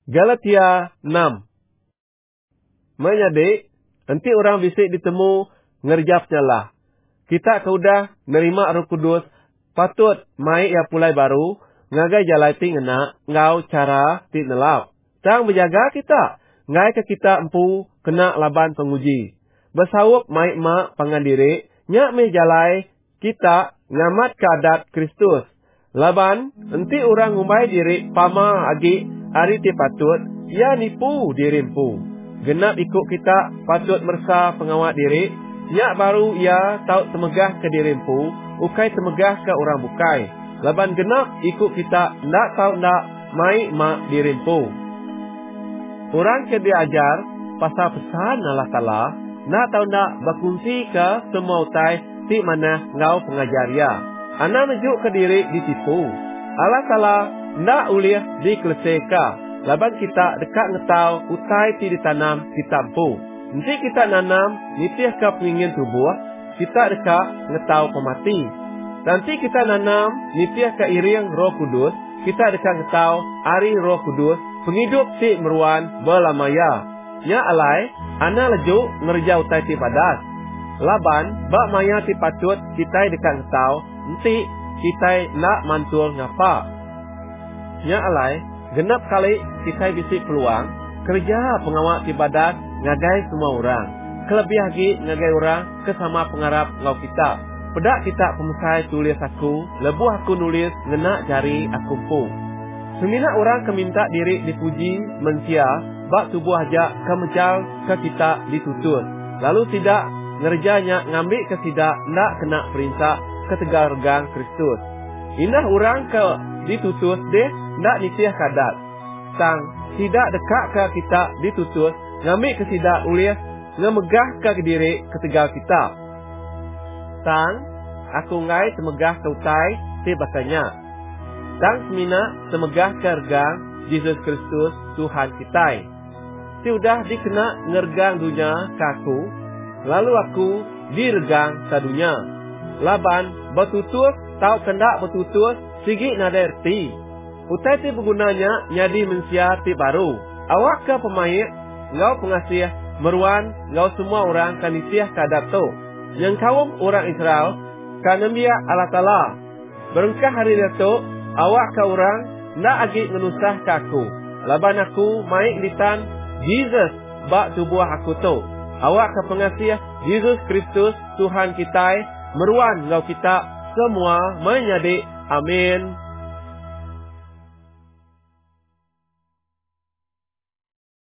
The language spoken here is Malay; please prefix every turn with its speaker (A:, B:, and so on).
A: Galatia 6. Menyadik, nanti orang bisik ditemu, ngerjapnya lah. Kita kaudah nerima Roh Kudus, patut mai ya pulai baru, ngagai jalai ti ngena, ngau cara ti nelap. Tang berjaga kita, ngai ke kita empu, kena laban penguji. Bersawuk mai mak pangandiri, nyak me jalai, kita ngamat keadat Kristus. Laban, nanti orang ngumbai diri pama agi hari ti patut, ya nipu dirimpu. Genap ikut kita patut mersa pengawat diri, nyak baru ya tahu temegah ke dirimpu, ukai temegah ke orang bukai. Laban genap ikut kita ndak tahu ndak mai mak dirimpu. Orang ke diajar pasal pesan Allah Ta'ala, ndak tahu ndak berkunci ke semua utai ti mana ngau pengajar ya. Ana mejuk ke diri ditipu. Allah Ta'ala ndak ulih dikeleseka. Laban kita dekat ngetau utai ti ditanam ditampu. Nanti kita nanam nitiah ke pengingin tubuh, kita dekat ngetau pemati. Nanti kita nanam nitiah ke iring Roh Kudus, kita dekat ngetau ari Roh Kudus, penghidup ti meruan belamaya. Nya alai, ana lejuk ngerja utai ti padas. Laban, bak maya ti patut kita dekat ngetau, nanti kita nak mantul ngapa. Nya alai, genap kali kita bisik peluang, kerja pengawal ibadat ngagai semua orang. Kelebih lagi ngagai orang kesama pengarap ngau kita. Pedak kita pemusai tulis aku, lebuh aku nulis ngena jari aku pu. Semina orang keminta diri dipuji, mensia, bak tubuh aja kemejal ke kita ditutur. Lalu tidak ngerjanya ngambil ke tidak nak kena perintah ketegar regang Kristus. Indah orang ke ditutus deh nak nitiah kadat. Sang tidak dekat ke kita ditutus, ngambil ke tidak ulias, ngemegah ke diri ketegal kita. Sang, aku ngai temegah ke utai, tibakanya. Sang semina temegah ke regang Yesus Kristus Tuhan kita. Si udah dikena ngergang dunia ke aku, lalu aku diregang ke dunia. Laban, betutus, tau kendak betutus, sigi naderti. Utai ti bergunanya nyadi mensia ti baru. Awak ke pemain, ngau pengasih, meruan, ngau semua orang kan disiah kadap tu. Yang kaum orang Israel, kan nembia Allah Ta'ala. Berengkah hari itu, awak ke orang, nak agi menusah ke aku. Laban aku, maik litan, Jesus, bak tubuh aku tu. Awak ke pengasih, Yesus Kristus, Tuhan kita, meruan ngau kita, semua menyadik. Amin.